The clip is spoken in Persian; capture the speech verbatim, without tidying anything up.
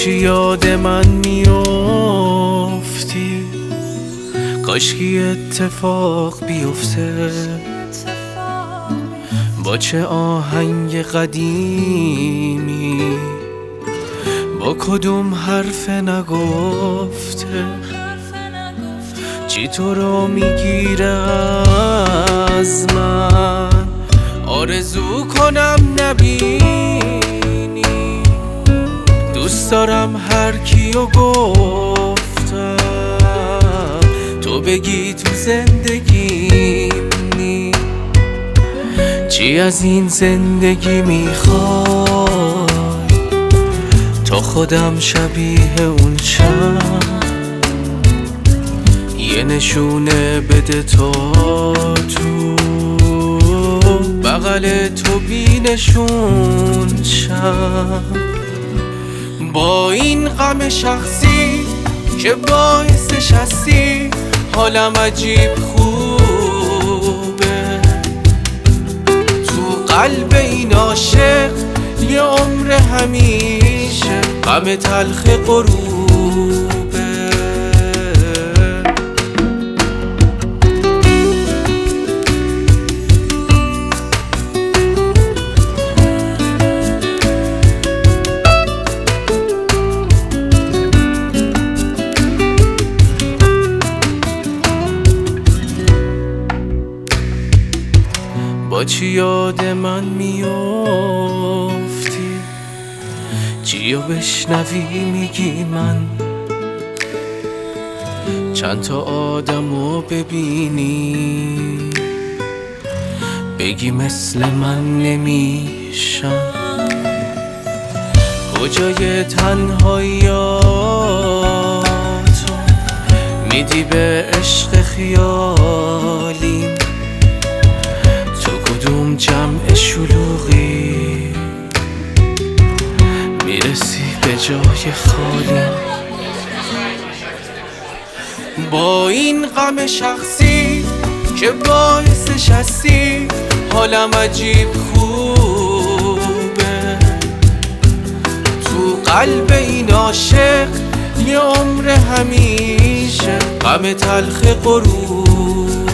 چی یاد من میافتی؟ کاشکی اتفاق بیفته، با چه آهنگ قدیمی، با کدوم حرف نگفته، چی تو رو میگیره از من آرزو کنم نبینی. دوست دارم هر کیو گفتم تو بگی تو زندگیم نی. چی از این زندگی میخوای تا خودم شبیه اون شم؟ یه نشونه بده تا تو بغل تو بی نشون شم. با این غم شخصی که باعثش هستی حالم عجیب خوبه. تو قلب این عاشق یه عمر همیشه غم تلخ غروبه. با چی یاد من میافتی؟ چیو بشنوی میگی من؟ چند تا آدمو ببینی بگی مثل من نمیشن؟ کجای تنهاییاتو میدی به عشق خیالیم؟ جمع شلوغی میرسی به جای خالی. با این غم شخصی که باعثش هستی حالم عجیب خوبه. تو قلب این عاشق یه عمر همیشه غم تلخ غروب.